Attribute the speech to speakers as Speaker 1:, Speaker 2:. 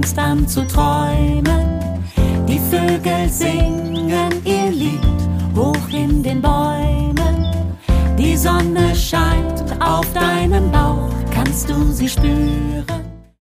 Speaker 1: fängst an zu träumen. Die Vögel singen ihr Lied hoch in den Bäumen. Die Sonne scheint auf deinem Bauch, kannst du sie spüren?